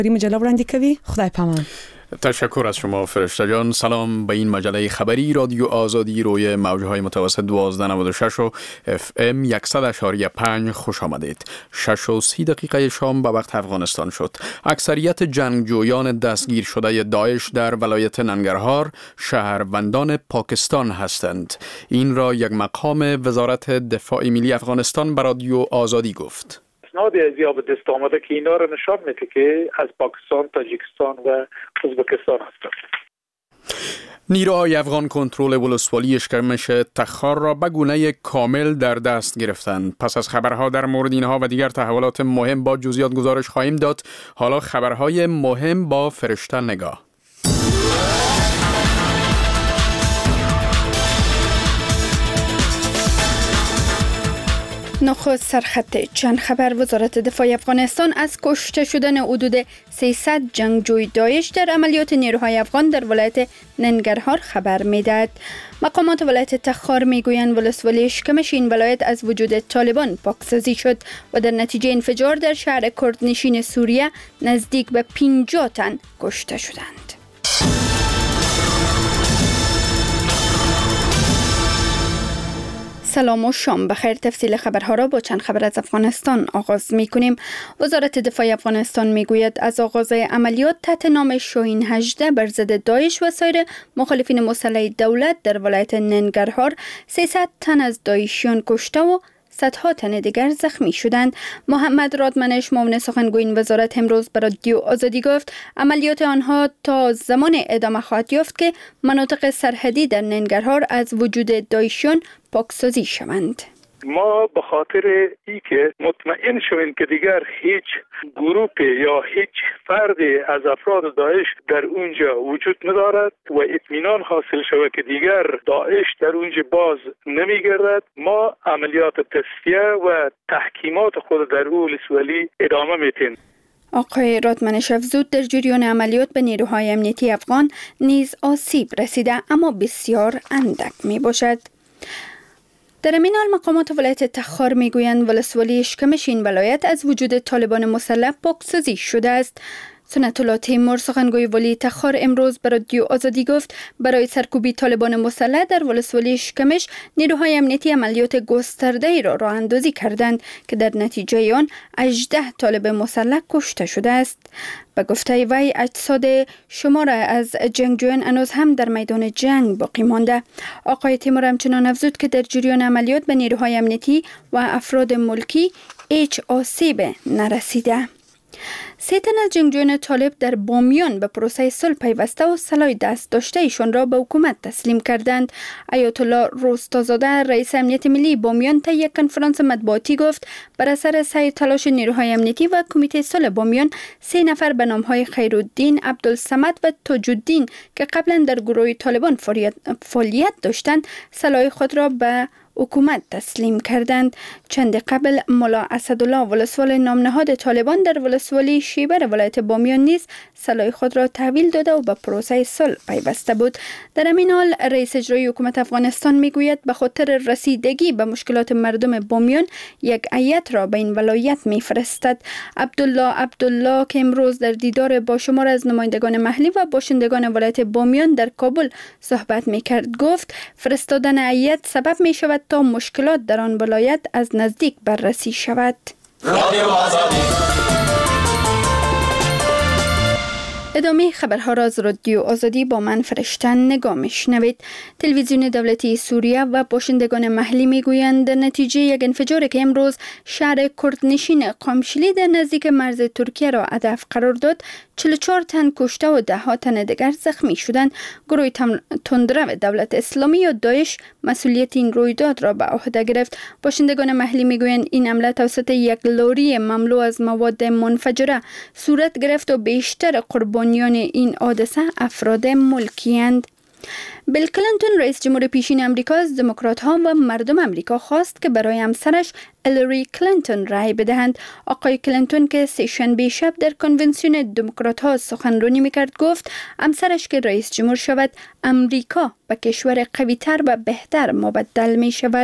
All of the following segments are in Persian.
مجله وړاندې کوي. خدای پامان. تشکر از شما فرشته جان. سلام به این مجله خبری رادیو آزادی روی موجهای متوسط 1296 و FM 100.5 خوش آمدید. 6:30 شام به وقت افغانستان شد. اکثریت جنگجویان دستگیر شده داعش در ولایت ننگرهار شهروندان پاکستان هستند. این را یک مقام وزارت دفاع ملی افغانستان به رادیو آزادی گفت. اسناد از یا به دست آمده که اینا رو نشان میده که از پاکستان، تاجیکستان و ازبکستان هستند. نیروهای افغان کنترل ولسوالی اشکمش تخار را به گونه کامل در دست گرفتند. پس از خبرها در مورد اینها و دیگر تحولات مهم با جزئیات گزارش خواهیم داد. حالا خبرهای مهم با فرشته نگاه. نخست سرخط چند خبر. وزارت دفاع افغانستان از کشته شدن حدود 300 جنگجوی داعش در عملیات نیروهای افغان در ولایت ننگرهار خبر می‌دهد. مقامات ولایت تخار میگویند ولسوالی اشکمش این ولایت از وجود طالبان پاکسازی شد و در نتیجه انفجار در شهر کردنشین سوریه نزدیک به 50 تن کشته شدند. سلام و شام بخیر. تفصیل خبرها را با چند خبر از افغانستان آغاز می کنیم. وزارت دفاع افغانستان می گوید از آغاز عملیات تحت نام شاهین 18 بر ضد داعش و سایر مخالفین مسلح دولت در ولایت ننگرهار 300 تن از داعشیان کشته و صدها تن دیگر زخمی شدند. محمد رادمنش معاون سخنگوی این وزارت امروز به رادیو آزادی گفت عملیات آنها تا زمان ادامه خواهد یافت که مناطق سرحدی در ننگرهار از وجود داعشیان پاکسازی شوند. ما به خاطر ای که مطمئن شویم که دیگر هیچ گروه یا هیچ فردی از افراد داعش در اونجا وجود ندارد و اطمینان حاصل شود که دیگر داعش در اونجا باز نمیگردد، ما عملیات تصفیه و تحکیمات خود در ولسوالی ادامه میتیم. آقای رادمنش افزود در جریان عملیات به نیروهای امنیتی افغان نیز آسیب رسیده اما بسیار اندک می باشد. در این حال مقامات ولایت تخار میگویند ولسوالی اشکمش این ولایت از وجود طالبان مسلح پاکسازی شده است. سنت الله تیمور سخنگوی ولی تخار امروز به رادیو آزادی گفت برای سرکوبی طالبان مسلح در ولسوالی اشکمش نیروهای امنیتی عملیات گسترده‌ای را راه اندازی کردند که در نتیجه آن 18 طالب مسلح کشته شده است. به گفته وی اجساد شمار از جنگجویان هنوز هم در میدان جنگ باقی مانده. آقای تیمور همچنان افزود که در جریان عملیات به نیروهای امنیتی و افراد ملکی هیچ آسیب نرسیده. 3 تن از جنگجویان طالب در بامیان به پروسه صلح پیوسته و سلاح دست داشته ایشان را به حکومت تسلیم کردند. آیت الله روستازاده رئیس امنیت ملی بامیان تا یک کنفرانس مطبوعاتی گفت بر اثر سعی تلاش نیروهای امنیتی و کمیته صلح بامیان 3 نفر به نام‌های خیرالدین، عبدالصمد و تاج‌الدین که قبلا در گروه طالبان فعالیت داشتند سلاح خود را به حکومت تسلیم کردند. چند قبل ملا اسدالله ولسوال نامنهاد طالبان در ولسوالی شیبر ولایت بامیان نیز سلاح خود را تحویل داده و به پروسه صلح پیوسته بود. در همین حال رئیس اجرایی حکومت افغانستان میگوید به خاطر رسیدگی به مشکلات مردم بامیان یک هیئت را به این ولایت میفرستد. عبدالله که امروز در دیدار با شمار از نمایندگان محلی و باشندگان ولایت بامیان در کابل صحبت میکرد گفت فرستادن هیئت سبب میشود تا مشکلات در آن ولایت از نزدیک بررسی شود. ادامه خبرها را از رادیو آزادی با من فرشته نگاه میشنوید. تلویزیون دولتی سوریه و باشندگان محلی میگویند در نتیجه یک انفجاری که امروز شهر کردنشین قامشلی در نزدیک مرز ترکیه را هدف قرار داد 44 تن کشته و 10 تن دیگر زخمی شدند. گروه تندرو دولت اسلامی یا داعش مسئولیت این رویداد را به عهده گرفت. باشندگان محلی میگویند این حمله توسط یک لاری مملو از مواد منفجره صورت گرفت و بیشتر قربانیان این حادثه افراد ملکی‌اند. بیل کلینتون رئیس جمهور پیشین امریکا از دموکرات‌ها و مردم امریکا خواست که برای همسرش هیلاری کلینتون رای بدهند. آقای کلینتون که سه‌شنبه شب در کنونسیون دموکرات‌ها سخنرانی می‌کرد گفت همسرش که رئیس جمهور شود امریکا به کشور قوی‌تر و بهتر مبدل می‌شود.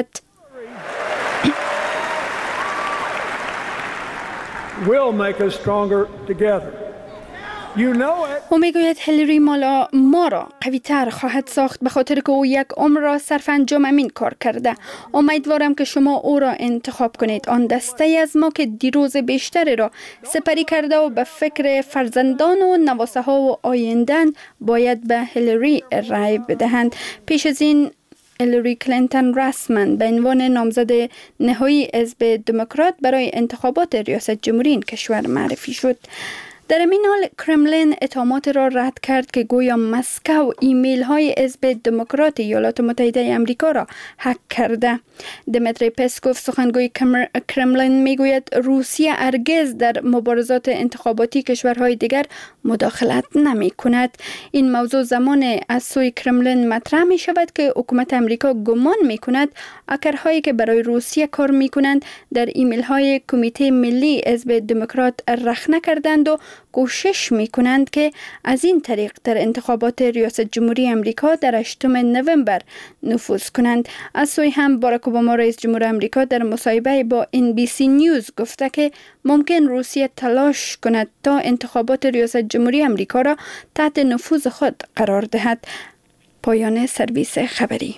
Will make us stronger together. او میگوید هیلری ما را قوی تر خواهد ساخت به خاطر که او یک عمر را صرف انجام امین کار کرده. امیدوارم که شما او را انتخاب کنید. آن دسته از ما که دیروز بیشتری را سپری کرده و به فکر فرزندان و نواسه ها و آینده‌اند باید به هیلری رای بدهند. پیش از این هیلری کلینتون رسما به عنوان نامزد نهایی حزب دموکرات برای انتخابات ریاست جمهوری این کشور معرفی شد. در این حال کرملین اتهامات را رد کرد که گویا مسکو ایمیل های حزب دموکرات ایالات متحده آمریکا را هک کرده. دمیتری پسکوف سخنگوی کرملین میگوید روسیه هرگز در مبارزات انتخاباتی کشورهای دیگر مداخلت نمی کند. این موضوع زمان از سوی کرملین مطرح می شود که حکومت آمریکا گمان می کند هکرهایی که برای روسیه کار می کنند در ایمیل های کمیته ملی حزب دموکرات رخنه کردند و کوشش می کنند که از این طریق در انتخابات ریاست جمهوری آمریکا در 8 نوامبر نفوذ کنند. از سوی هم باراک اوباما رئیس جمهور آمریکا در مصاحبه با NBC نیوز گفته که ممکن روسیه تلاش کند تا انتخابات ریاست جمهوری آمریکا را تحت نفوذ خود قرار دهد. پایان سرویس خبری.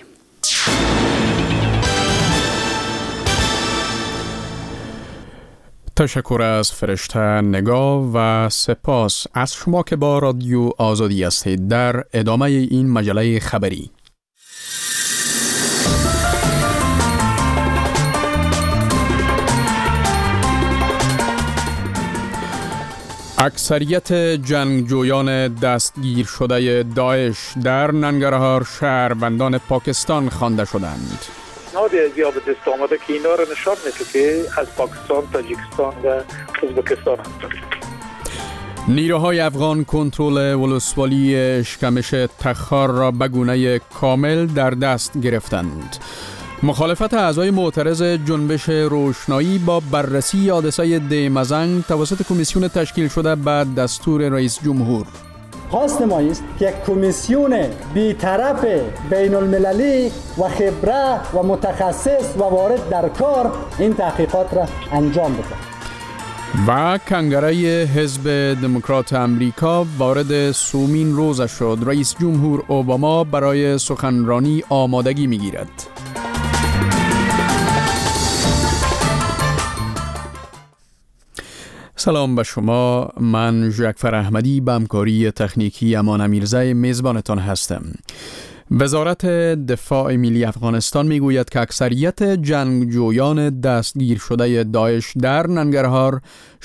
تشکر از فرشته نگاه و سپاس از شما که با رادیو آزادی هستید. در ادامه این مجله خبری اکثریت جنگجویان دستگیر شده داعش در ننگرهار شهروندان پاکستان خوانده شدند. اسناد از یا به دست آمده که اینا را نشان میده که از پاکستان، تاجیکستان و ازبکستان هستند. نیروهای افغان کنترل ولسوالی اشکمش تخار را به گونه کامل در دست گرفتند. مخالفت اعضای معترض جنبش روشنایی با بررسی حادثه دیمزنگ توسط کمیسیون تشکیل شده به دستور رئیس جمهور. خواست ما است که یک کمیسیون بی‌طرف بین المللی و خبره و متخصص و وارد در کار این تحقیقات را انجام بده. و کنگره حزب دموکرات امریکا وارد سومین روز شد. رئیس جمهور اوباما برای سخنرانی آمادگی می‌گیرد. سلام به شما. من جعفر احمدی به همکاری تکنیکی امان امیرزی میزبانتان هستم. وزارت دفاع ملی افغانستان میگوید که اکثریت جنگجویان دستگیر شده داعش در ننگرهار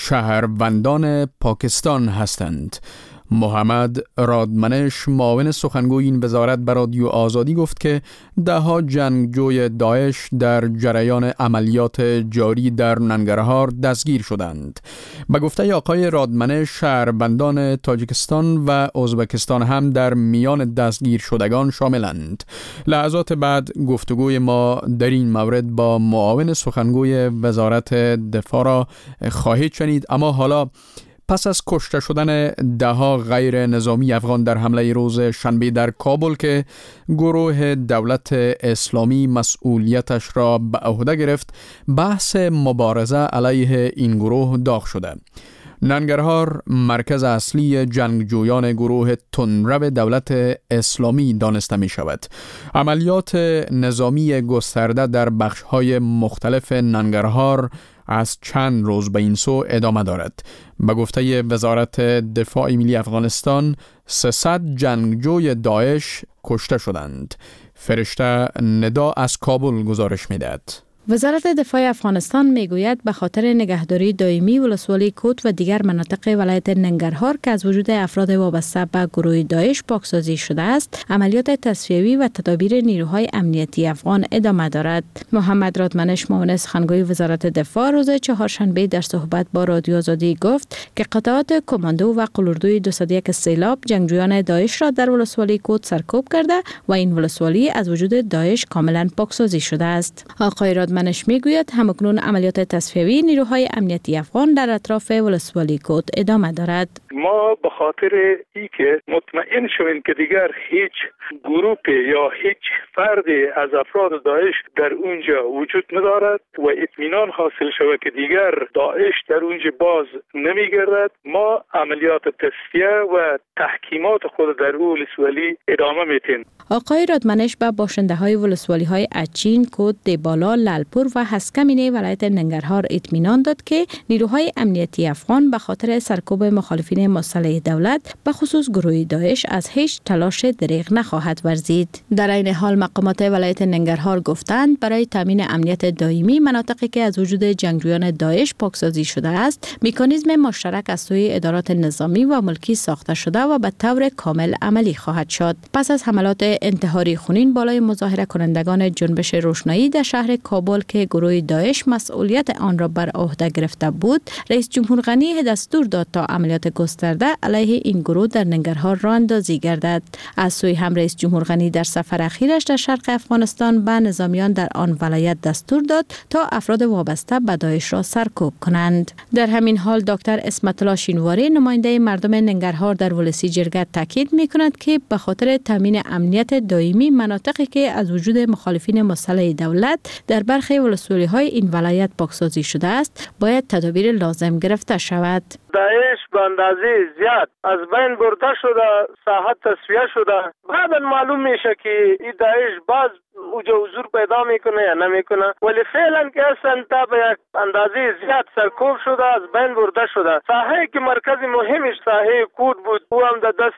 شهروندان پاکستان هستند. محمد رادمنش معاون سخنگوی این وزارت به رادیو آزادی گفت که دهها جنگجوی داعش در جریان عملیات جاری در ننگرهار دستگیر شدند. به گفته آقای رادمنش شهروندان تاجیکستان و ازبکستان هم در میان دستگیر شدگان شاملند. لحظات بعد گفتگوی ما در این مورد با معاون سخنگوی وزارت دفاع را خواهید شنید. اما حالا پس از کشته شدن دهها غیر نظامی افغان در حمله روز شنبه در کابل که گروه دولت اسلامی مسئولیتش را به عهده گرفت، بحث مبارزه علیه این گروه داغ شده. ننگرهار مرکز اصلی جنگجویان گروه تندرو دولت اسلامی دانسته می شود. عملیات نظامی گسترده در بخش‌های مختلف ننگرهار از چند روز به این سو ادامه دارد. به گفته وزارت دفاع ملی افغانستان 300 جنگجوی داعش کشته شدند. فرشته ندا از کابل گزارش می‌دهد. وزارت دفاع افغانستان میگوید به خاطر نگهداری دائمی ولسوالی کوت و دیگر مناطق ولایت ننگرهار که از وجود افراد وابسته به گروه داعش پاکسازی شده است، عملیات تصفیوی و تدابیر نیروهای امنیتی افغان ادامه دارد. محمد رادمنش معاون سخنگوی وزارت دفاع روز چهارشنبه در صحبت با رادیو آزادی گفت که قطعات کماندو و قلوردوی 201 سیلاب جنگجویان داعش را در ولسوالی کوت سرکوب کرده و این ولسوالی از وجود داعش کاملا پاکسازی شده است. آقای رادمنش میگوید همکنون عملیات تصفیه‌ای نیروهای امنیتی افغان در اطراف ولسوالی کوت ادامه دارد. ما به خاطر ای که مطمئن شویم که دیگر هیچ گروه یا هیچ فردی از افراد داعش در اونجا وجود ندارد و اطمینان حاصل شود که دیگر داعش در اونجا باز نمیگردد، ما عملیات تصفیه و تحکیمات خود در ولسوالی ادامه میتیم. آقای رادمنش به باشنده‌های ولسوالی‌های اچین، کوت، دیبالا، لالپور و هسکمینه ولایت ننگرهار اطمینان داد که نیروهای امنیتی افغان به خاطر سرکوب مخالفین مسلح دولت به خصوص گروه داعش از هیچ تلاش دریغ نخواهد ورزید. در این حال مقامات ولایت ننگرهار گفتند برای تامین امنیت دائمی مناطقی که از وجود جنگجویان داعش پاکسازی شده است، مکانیزم مشترک از سوی ادارات نظامی و ملکی ساخته شده و به طور کامل عملی خواهد شد. پس از حملات انتحاری خونین بالای مظاهره کنندگان جنبش روشنایی در شهر کابل که گروه داعش مسئولیت آن را بر عهده گرفته بود، رئیس جمهور غنی دستور داد تا عملیات گسترده علیه این گروه در ننگرهار راه اندازی گردد. از سوی هم رئیس جمهور غنی در سفر اخیرش در شرق افغانستان به نظامیان در آن ولایت دستور داد تا افراد وابسته به داعش را سرکوب کنند. در همین حال دکتر اسمت الله شینواری نماینده مردم ننگرهار در ولسی جرگه تاکید می‌کند که به خاطر تامین امنیت دائمی مناطقی که از وجود مخالفین مسلح دولت در برخی ولسوالی‌های این ولایت پاکسازی شده است، باید تدابیر لازم گرفته شود. داعش به اندازه زیاد از بین برده شده، ساحه تصفیه شده. بعدا معلوم میشه که این داعش باز اوجا حضور پیدا میکنه یا نمیکنه، ولی فعلا که اصلا تا به یک اندازه زیاد سرکوب شده، از بین برده شده. ساحه که مرکز مهمش ساحه کوت بود، او هم در دست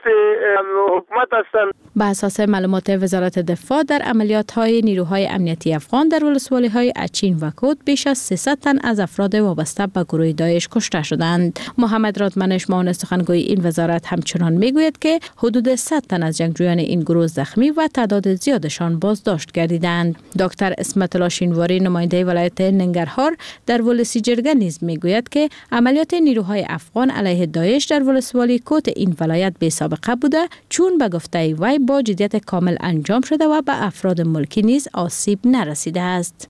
حکومت هستند. به اساس معلومات وزارت دفاع در عملیات‌های نیروهای امنیتی افغان در ولسوالی‌های اچین و کوت بیش از 300 تن از افراد وابسته به گروه داعش کشته شدند. محمد رادمنش معاون سخنگوی این وزارت همچنان میگوید که حدود 100 تن از جنگجویان این گروه زخمی و تعداد زیادشان بازداشت گردیدند. دکتر اسمت الله شینواری نماینده ولایت ننگرهار در ولسی جرگه نیز میگوید که عملیات نیروهای افغان علیه داعش در ولسوالی کوت این ولایت بی سابقه بوده، چون به گفته وی با جدیت کامل انجام شده و به افراد ملکی نیز آسیب نرسیده است.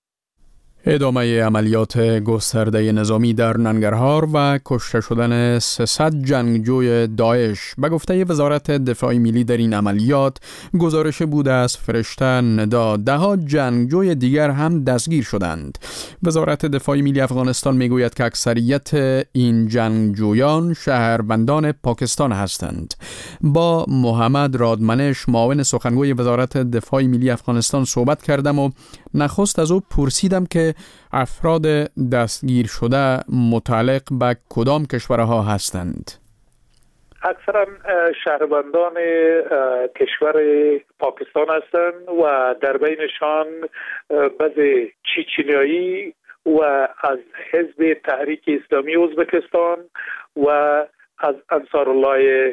ادامه عملیات گسترده نظامی در ننگرهار و کشته شدن 300 جنگجوی داعش. به گفته وزارت دفاع ملی در این عملیات گزارش بوده از فرشته ندا 10 جنگجوی دیگر هم دستگیر شدند. وزارت دفاع ملی افغانستان میگوید که اکثریت این جنگجویان شهروندان پاکستان هستند. با محمد رادمنش معاون سخنگوی وزارت دفاع ملی افغانستان صحبت کردم و نخست از او پرسیدم که افراد دستگیر شده متعلق به کدام کشورها هستند؟ اکثرا شهروندان کشور پاکستان هستند و در بینشان بعضی چچنیایی و از حزب تحریک اسلامی ازبکستان و از انصار الله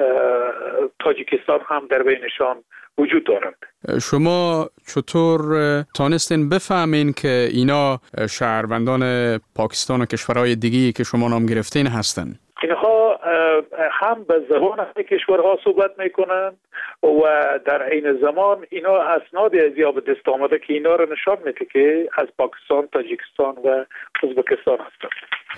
تاجیکستان هم در بینشان وجود دارند. شما چطور تانستین بفهمین که اینا شهروندان پاکستان و کشورهای دیگه‌ای که شما نام گرفتین هستند؟ اینها هم به زبان کشورها صحبت میکنند و در عین زمان اینا اسناد از یا به دست آمده که اینا رو نشان میده که از پاکستان، تاجیکستان و ازبکستان هستند.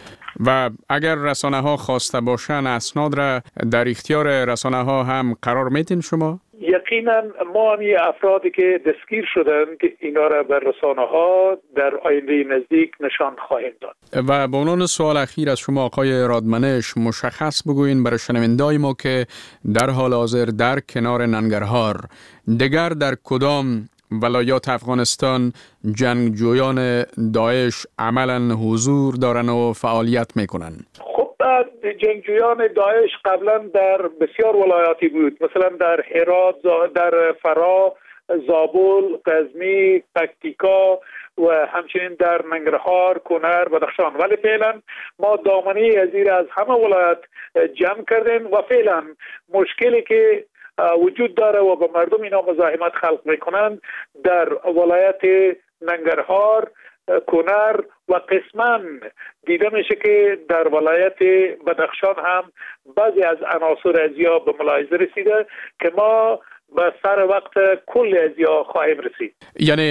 و اگر رسانه ها خواسته باشن اسناد را در اختیار رسانه ها هم قرار میدین شما؟ یقینا ما هم افرادی که دستگیر شدند که اینا را بر رسانه ها در آینده نزدیک نشان خواهیم داد. و به عنوان سوال اخیر از شما آقای رادمنش مشخص بگوین برای شنوندگان ما که در حال حاضر در کنار ننگرهار دیگر در کدام ولایات افغانستان جنگجویان داعش عملا حضور دارن و فعالیت میکنن؟ خب جنگجویان داعش قبلا در بسیار ولایاتی بود، مثلا در هرات، در فرا، زابل، غزنی، پکتیکا و همچنین در ننگرهار، کنر، بدخشان. ولی فعلا ما دامنه از زیر از همه ولایت جمع کردیم و فعلا مشکلی که وجود داره و به مردم اینا مزاحمت خلق میکنند در ولایت ننگرهار، کنر و قسما دیده میشه که در ولایت بدخشان هم بعضی از عناصر ازیا به ملاحظه رسیده که ما به سر وقت کل ازیا خواهیم رسید. یعنی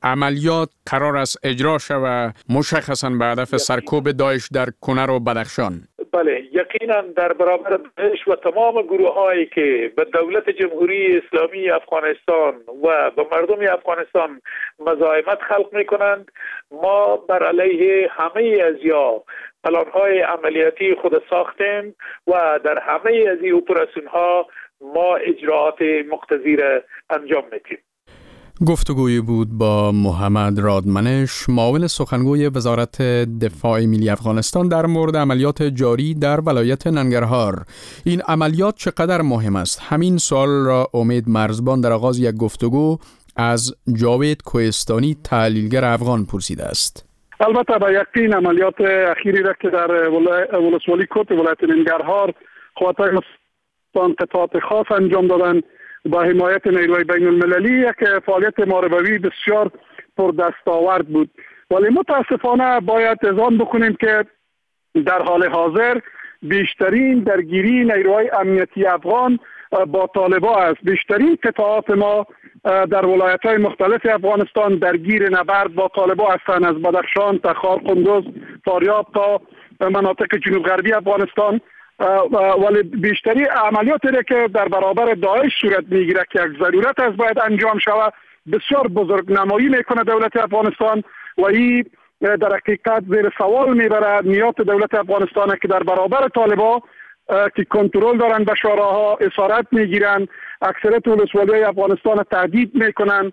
عملیات قرار است اجرا شود مشخصاً به هدف سرکوب داعش در کنر و بدخشان؟ بله، یقینا در برابر داعش و تمام گروه هایی که به دولت جمهوری اسلامی افغانستان و به مردم افغانستان مزاحمت خلق می کنند، ما بر علیه همه ازیا پلان های عملیاتی خود ساختیم و در همه از این اپراسیون ها ما اجراعات مقتضی را انجام میدیم. گفتگوی بود با محمد رادمنش، معاون سخنگوی وزارت دفاع ملی افغانستان در مورد عملیات جاری در ولایت ننگرهار. این عملیات چقدر مهم است؟ همین سوال را امید مرزبان در آغاز یک گفتگو از جاوید کوهستانی تحلیلگر افغان پرسیده است. البته به یقین عملیات اخیری را که در ولسوالی کوت ولایت ننگرهار قوات‌های مسلح قطعات خاص انجام دادند با حمایت نیروی بین المللی، یک فعالیت محاربوی بسیار پردستاورد بود. ولی متاسفانه باید اذعان بکنیم که در حال حاضر بیشترین درگیری نیروهای امنیتی افغان با طالبان است. بیشترین قطعات ما در ولایت‌های مختلف افغانستان درگیر نبرد با طالبان هستند، از بدخشان تا خار قندوز، فاریاب تا مناطق جنوب غربی افغانستان. ولی بیشتری عملیاتی که در برابر داعش صورت میگیره که یک ضرورت است باید انجام شود، بسیار بزرگ نمایی میکنه دولت افغانستان و این در حقیقت زیر سوال میبره نیات دولت افغانستان که در برابر طالبان که کنترل دارن به شوراها اسارت میگیرن، اکثریت ولسوالی افغانستان تهدید میکنن،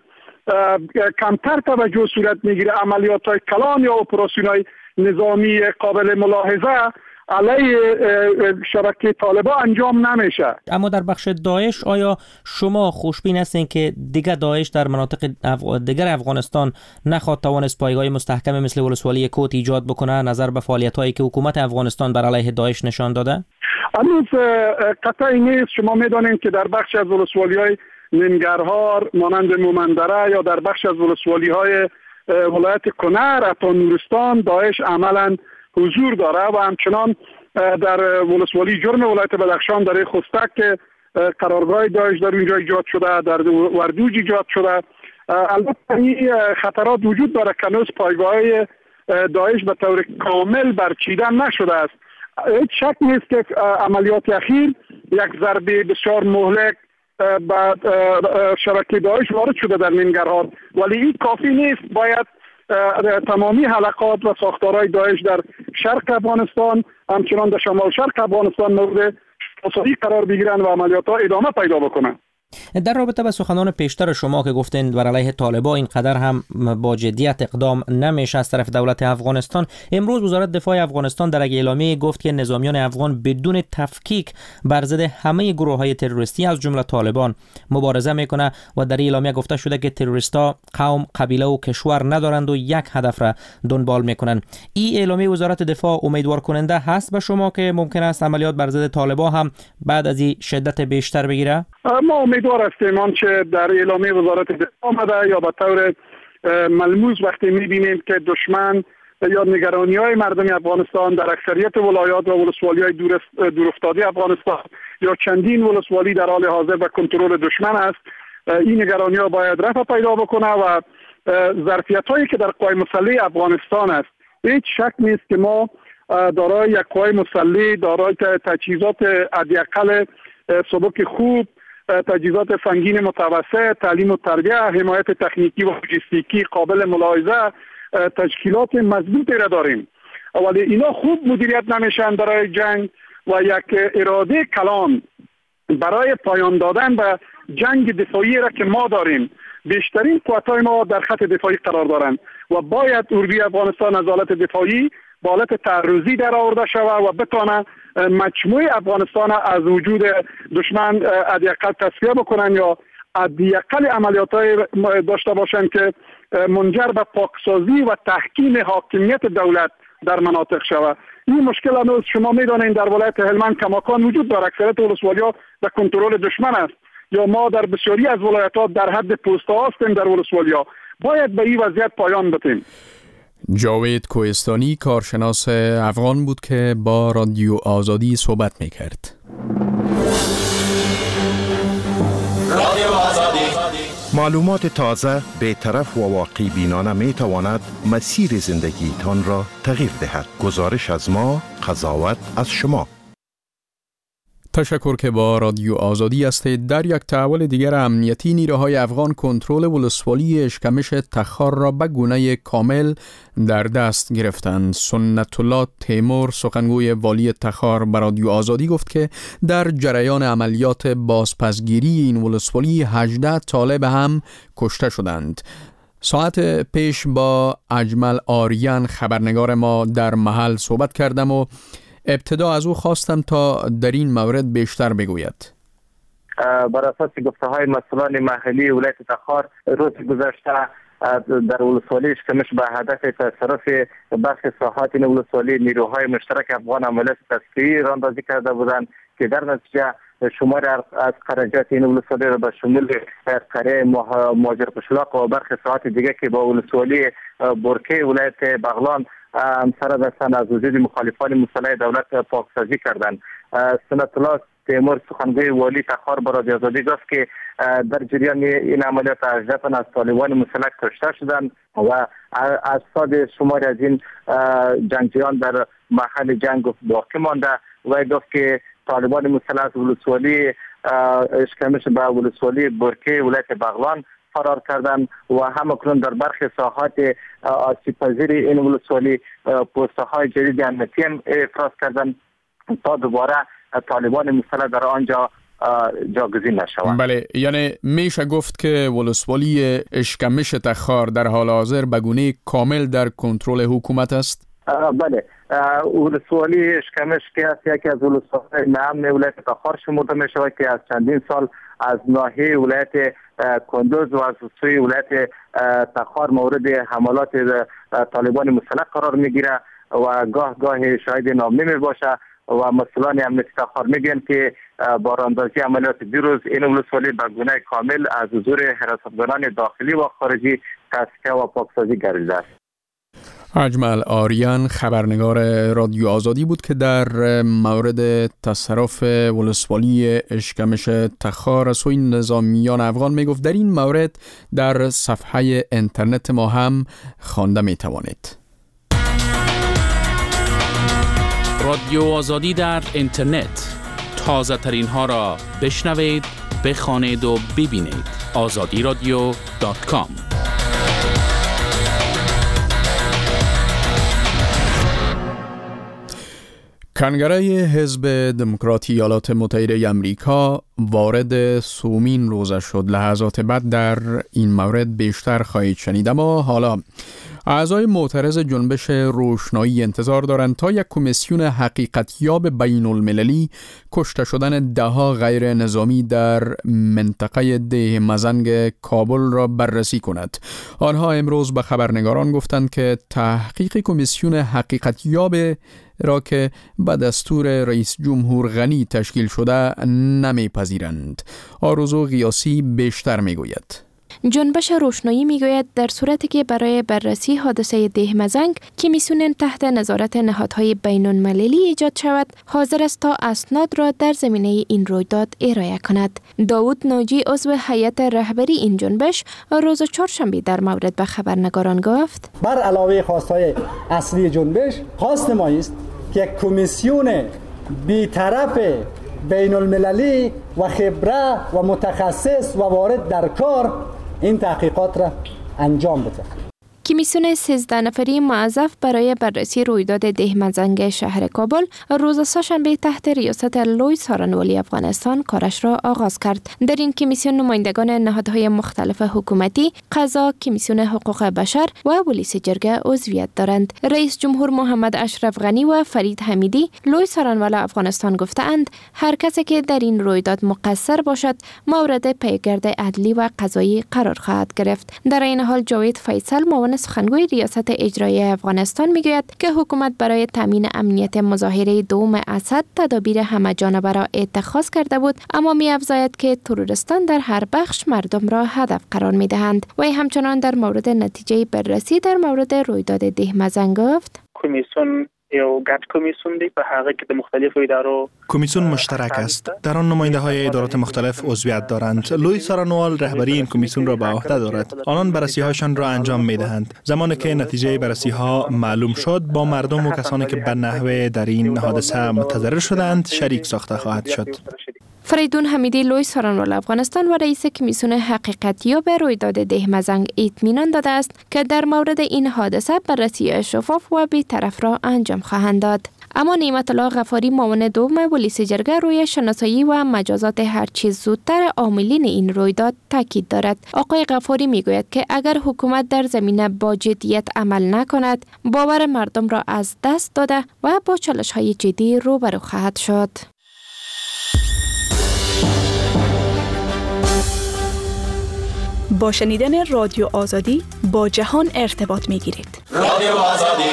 کمتر توجه صورت میگیره عملیات های کلان یا اپراسیون های نظامی قابل ملاحظه علیه شبکه طالبان انجام نمیشه. اما در بخش داعش آیا شما خوشبین هستین که دیگر داعش در مناطق دیگر افغانستان نخواد توانست پایگاه مستحکم مثل ولسوالی کوت ایجاد بکنه نظر به فعالیت‌هایی که حکومت افغانستان بر علیه داعش نشان داده؟ هنوز قطعی نیست. شما میدانید که در بخش از ولسوالی‌های ننگرهار مانند مومندره یا در بخش از ولسوالی‌های ولایت کنر حتی نورستان داعش عملاً حضور داره و همچنان در ولسوالی جرم ولایت بدخشان در خستک که قرارگاه داعش در اونجا ایجاد شده، در وردوج ایجاد شده. البته این خطرات وجود داره که هنوز پایگاه داعش به طور کامل برچیده نشده است. هیچ شک نیست که عملیات اخیر یک ضربه بسیار مهلک به شبکه داعش وارد شده در ننگرهار، ولی این کافی نیست. باید تمامی حلقات و ساختارهای داعش در شرق افغانستان همچنان در شمال شرق افغانستان مورد شناسایی قرار بگیرن و عملیات ها ادامه پیدا بکنن. در رابطه با سخنان پیشتر شما که گفتین بر علیه طالبان اینقدر هم با جدیت اقدام نمیشه از طرف دولت افغانستان، امروز وزارت دفاع افغانستان در یک اعلامیه گفت که نظامیان افغان بدون تفکیک بر ضد همه گروه‌های تروریستی از جمله طالبان مبارزه میکنه و در اعلامیه گفته شده که تروریست‌ها قوم، قبیله و کشور ندارند و یک هدف را دنبال میکنن. این اعلامیه وزارت دفاع امیدوار کننده هست به شما که ممکن است عملیات بر ضد طالبان هم بعد از این شدت بیشتر بگیره؟ ما امیدوار هستیم آنچه در اعلامیه وزارت دفاع آمده یا به طور ملموس وقتی می‌بینیم که دشمن یا نگرانی‌های مردم افغانستان در اکثریت ولایات و ولسوالی‌های دورافتاده افغانستان یا چندین ولسوالی در حال حاضر به کنترل دشمن است، این نگرانی‌ها باید رفع پیدا بکنه و ظرفیت‌هایی که در قوای مسلح افغانستان است، هیچ شک نیست که ما دارای یک قوای مسلح دارای تجهیزات حداقل سبک خوب، تجهیزات سنگین متوسط، تعلیم و تربیت، حمایت تکنیکی و لوجستیکی قابل ملاحظه، تشکیلات مضبوطی را داریم، ولی اینا خوب مدیریت نمیشن برای جنگ و یک اراده کلان برای پایان دادن به جنگ دفاعی را که ما داریم. بیشترین قوت‌های ما در خط دفاعی قرار دارند و باید اردوی افغانستان از حالت دفاعی به حالت تعرضی در آورده شود و بتونه مجموع افغانستان از وجود دشمن حداقل تصفیه بکنن یا حداقل عملیات‌های داشته باشند که منجر به پاکسازی و تحکیم حاکمیت دولت در مناطق شود. این مشکل هنوز شما می‌دانید در ولایت هلمند کماکان وجود دارد. اکثریت ولسوالی‌ها در کنترل دشمن است یا ما در بسیاری از ولایت‌ها در حد پوست‌ها هستیم در ولسوالی‌ها. باید به این وضعیت پایان بدیم. جاوید کوهستانی کارشناس افغان بود که با رادیو آزادی صحبت می‌کرد. رادیو آزادی معلومات تازه، بی‌طرف و واقع بینانه می تواند مسیر زندگیتان را تغییر دهد. گزارش از ما، قضاوت از شما. تشکر که با رادیو آزادی هستید. در یک تحول دیگر امنیتی، نیروهای افغان کنترل ولسوالی اشکمش تخار را به گونه کامل در دست گرفتند. سنت الله تیمور، سخنگوی والی تخار، به رادیو آزادی گفت که در جریان عملیات بازپسگیری این ولسوالی 18 طالب هم کشته شدند. ساعت پیش با اجمل آریان خبرنگار ما در محل صحبت کردم و ابتدا از او خواستم تا در این مورد بیشتر بگوید. بر اساس گفته‌های مسئولان محلی ولایت تخار، روز گذشته در ولسوالی اشکمش به هدف تصرف برخی ساحات این ولسوالی نیروهای مشترک افغان عملیات تسخیری راندازی کرده بودند که در نتیجه شمار از خراجات این ولسوالی را به شمول قریه مهاجر قشلاق و برخی ساحات دیگه که با ولسوالی برکه ولایت بغلان همسر دستن از وجود مخالفان مسلح دولت پاکسازی کردند. سنت الله تیمور، سخنگوی والی تخار، به رادیو آزادی گفت که در جریان این عملیات 18 تن از طالبان مسلح کشته شدند و اجساد شماری از این جنگجویان در محل جنگ باقی مانده و گفت که طالبان مسلح از ولسوالی اشکمش به ولسوالی برکه ولایت بغلان فرار کردن و همکنون در برخی ساحات آسیب پذیر این ولسوالی پست‌های جدید امنیتی افراز کردن تا دوباره طالبان مسلح در آنجا جاگزین نشوند. بله، یعنی میشه گفت که ولسوالی اشکمش تخار در حال حاضر به گونه کامل در کنترل حکومت است؟ بله، ولسوالی اشکمش که است یکی از ولسوالی امن ولایت تخار شمرده می شود که از چندین سال از ناحیه ولایت کندوز و از سوی ولایت تخار مورد حملات طالبان مسلح قرار می گیره و گاه شاهد نامنی می باشه و مسئولان امنیتی تخار می گویند که با راندازی عملیات دیروز این ولسوالی به گونه کامل از حضور حراستگران داخلی و خارجی تصفیه و پاکسازی گردیده است. اجمل آریان خبرنگار رادیو آزادی بود که در مورد تصرف ولسوالی اشکمش تخار سوی نظامیان افغان می گفت. در این مورد در صفحه اینترنت ما هم خوانده می توانید. رادیو آزادی در اینترنت، تازه ترین ها را بشنوید، بخوانید و ببینید. azadiradio.com. کنگره حزب دموکراتی ایالات متحده امریکا وارد سومین روزه شد. لحظات بعد در این مورد بیشتر خواهید شنید. اما حالا اعضای معترض جنبش روشنایی انتظار دارند تا یک کمیسیون حقیقتیاب بین المللی کشته شدن دهها غیر نظامی در منطقه ده مزنگ کابل را بررسی کند. آنها امروز به خبرنگاران گفتند که تحقیق کمیسیون حقیقتیاب را که به دستور رئیس جمهور غنی تشکیل شده نمیپذیرند. آرزو غیاسی بیشتر میگوید. جنبش روشنایی میگوید در صورتی که برای بررسی حادثه ده مزنگ کمیسیون تحت نظارت نهادهای بین المللی ایجاد شود، حاضر است تا اسناد را در زمینه این رویداد ارائه کند. داوود ناجی، عضو هیئت رهبری این جنبش، روز چهارشنبه در مورد به خبرنگاران گفت: بر علاوه خواستهای اصلی جنبش، خواست ما است که یک کمیسیون بی‌طرف بین المللی و خبره و متخصص و وارد در کار این تحقیقات را انجام بده. کمیسیون 13 نفری موظف برای بررسی رویداد ده مزنگ شهر کابل روز سه‌شنبه تحت ریاست لوی سارنوالی افغانستان کارش را آغاز کرد. در این کمیسیون نمایندگان نهادهای مختلف حکومتی، قضا، کمیسیون حقوق بشر و پلیس جرگه عضویت دارند. رئیس جمهور محمد اشرف غنی و فرید حمیدی، لوی سارنوال افغانستان گفتند هر کسی که در این رویداد مقصر باشد مورد پیگرد عدلی و قضایی قرار خواهد گرفت. در این حال جاوید فیصل، معاون سخنگوی ریاست اجرایی افغانستان، میگوید که حکومت برای تامین امنیت مظاهره دوم اسد تدابیر همه‌جانبه را اتخاذ کرده بود، اما می‌افزاید که تروریستان در هر بخش مردم را هدف قرار می‌دهند. و همچنان در مورد نتیجه بررسی در مورد رویداد ده مزنگ گفت: کمیسیون یو ګډ کمیسیون دی په هغه کې د مختلفو ادارو کمیسیون مشترک است. در آن نماینده های ادارات مختلف عضویت دارند. لوی سارانوال رهبری این کمیسیون را به عهده دارد. آنان بررسی هاشان را انجام می دهند. زمانی که نتیجه بررسی ها معلوم شد، با مردم و کسانی که به نحوه در این حادثه متضرر شدند شریک ساخته خواهد شد. فریدون حمیدی لوی سارانوال افغانستان و رئیس کمیسیون حقیقتیاب رویداد دهمزنگ اطمینان داده است که در مورد این حادثه بررسی شفاف و بی‌طرف را انجام خواهند داد. اما نعمت الله غفاری معاون دوم ولیس جرگه روی شناسایی و مجازات هر چیز زودتر عاملین این رویداد تاکید دارد. آقای غفاری میگوید که اگر حکومت در زمینه با جدیت عمل نکند، باور مردم را از دست داده و با چالش‌های جدی روبرو خواهد شد. با شنیدن رادیو آزادی با جهان ارتباط می‌گیرید. رادیو آزادی.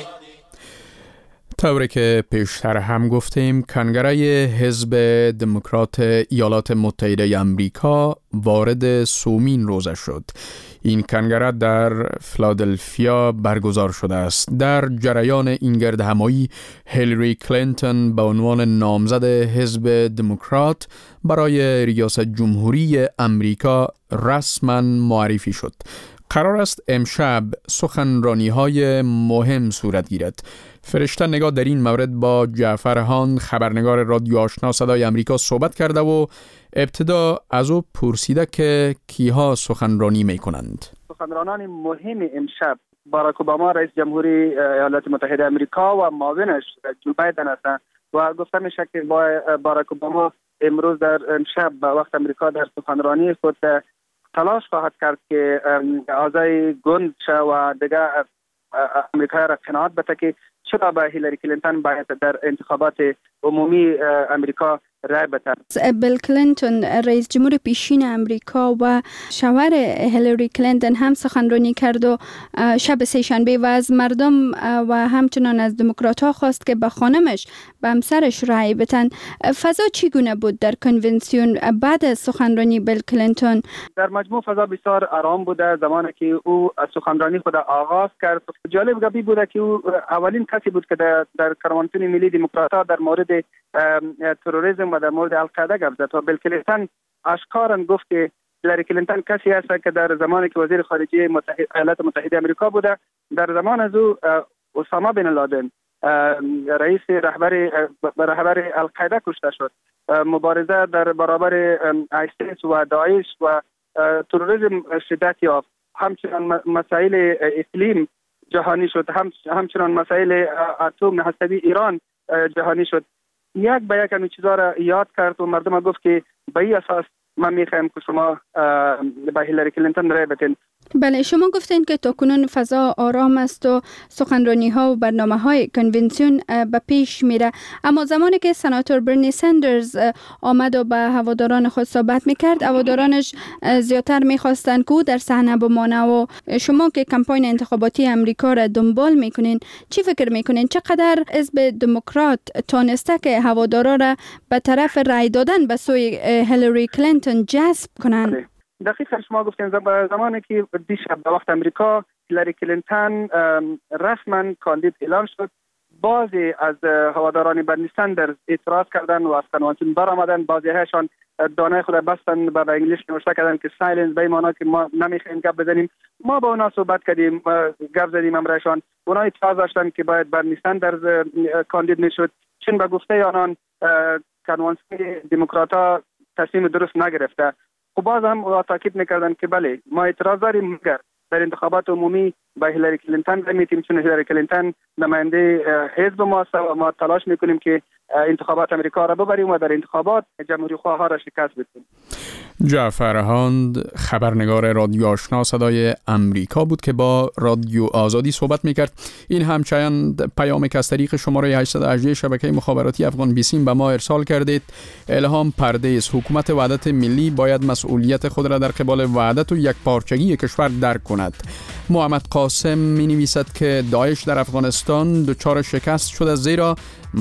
طوری که پیشتر هم گفتیم، کنگره حزب دموکرات ایالات متحده آمریکا وارد سومین روزه شد. این کنگره در فیلادلفیا برگزار شده است. در جریان این گردهمایی هیلاری کلینتون به عنوان نامزد حزب دموکرات برای ریاست جمهوری آمریکا رسما معرفی شد. قرار است امشب سخنرانی‌های مهم صورت گیرد. فرشته نگاه در این مورد با جعفر هان، خبرنگار رادیو آشنا صدای آمریکا صحبت کرده و ابتدا از او پرسیده که کیها سخنرانی میکنند. سخنرانان مهم امشب باراک اوباما رئیس جمهوری ایالات متحده آمریکا و معاونش جو بایدن هستند و گفته میشه که باراک اوباما امروز در امشب به وقت آمریکا در سخنرانی خود تلاش خواهد کرد که اعضای گوند و دیگر امریکا را قناعت بده که چرا به هیلاری کلینتون باید در انتخابات عمومی امریکا رای بده. بیل کلینتون رئیس جمهور پیشین امریکا و شوهر هیلاری کلینتون هم سخنرانی کرد و شب سه‌شنبه و از مردم و همچنان از دموکرات‌ها خواست که به خانمش به همسرش رای بدن. فضا چگونه بود در کنونسیون بعد از سخنرانی بیل کلینتون؟ در مجموع فضا بسیار آرام بوده. زمانی که او سخنرانی خود آغاز کرد، جالب گپی بوده که او اولین کسی بود که در کنونسیون ملی دموکرات‌ها در مورد تروریسم و در مورد القاعده گفت زد و بیل کلینتون اشکارا گفت که هیلاری کلینتون کسی است که در زمانی که وزیر خارجه ایالات متحده آمریکا بوده، در زمان از او اسامه بن لادن رئیس رهبر القاعده کشته شد. مبارزه در برابر آیسیس و داعش و تروریسم شدت یافت. همچنان مسائل اقلیم جهانی شد، همچنان مسائل اتم هسته‌ای ایران جهانی شد. یک به یک همین چیزا را یاد کرد و مردم گفت که به این اساس من میخوایم که شما به هیلاری کلینتون رای بدین. بله، شما گفتین که تاکنون فضا آرام است و سخنرانی ها و برنامه های کنونسیون به پیش میره، اما زمانی که سناتور برنی سندرز آمد و به هواداران خود صحبت میکرد، هوادارانش زیادتر میخواستند که او در صحنه بمانه و شما که کمپاین انتخاباتی امریکا را دنبال میکنین، چی فکر میکنین؟ چقدر حزب دموکرات تانسته که هوادارا را به طرف رای دادن به سوی هیلاری کلینتون جذب کنند؟ دقیقاً شما گفتین زمانی که دیشب به وقت امریکا هیلاری کلینتون رسما کاندید اعلام شد، بعضی از هواداران برنی سندرز اعتراض کردند و از کنونسیون برآمدند. بعضی هاشون دانه خود بستن به انگلیسی نوشته کردن که سایلنس، به معنی که ما نمیخوایم گپ بزنیم. ما با اونا صحبت کردیم، گپ زدیم امرشان. اونا اعتراض داشتن که باید برنی سندرز کاندید میشد، چون به گفته آنان کنونسیون دموکرات‌ها تصمیم درست نگرفته. خب باز هم تاکید میکردن که بله ما اعتراض داریم، مگر در انتخابات عمومی با هیلاری کلینتون میتیم، چون هیلاری کلینتون نماینده حزب ماست و ما تلاش میکنیم که انتخابات امریکا را ببریم و در انتخابات جمهوری خواه ها را شکست بدیم. جعفر هاند، خبرنگار رادیو آشنا صدای امریکا بود که با رادیو آزادی صحبت میکرد. این همچنین پیامی که از طریق شماره 818 شبکه مخابراتی افغان بیسیم به ما ارسال کردید. الهام پردیس: حکومت وحدت ملی باید مسئولیت خود را در قبال وحدت و یکپارچگی کشور درک کند. محمد قاسم می نویسد که داعش در افغانستان دچار شکست شده، زیرا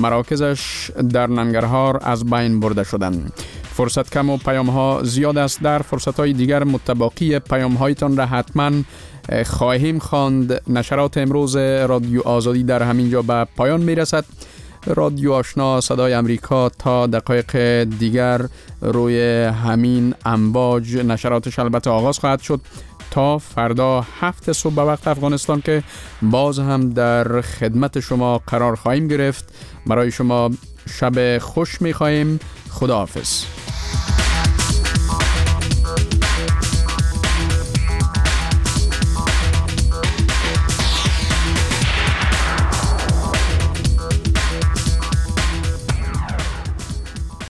مراکزش در ننگرهار از بین برده شدند. فرصت کم و پیام ها زیاد است. در فرصت های دیگر متباقی پیام هایتان را حتما خواهیم خواند. نشرات امروز رادیو آزادی در همین جا به پایان میرسد. رادیو آشنا صدای امریکا تا دقایق دیگر روی همین امواج نشراتش البته آغاز خواهد شد تا فردا 7 صبح به وقت افغانستان که باز هم در خدمت شما قرار خواهیم گرفت. برای شما شب خوش می‌خواهیم. خداحافظ.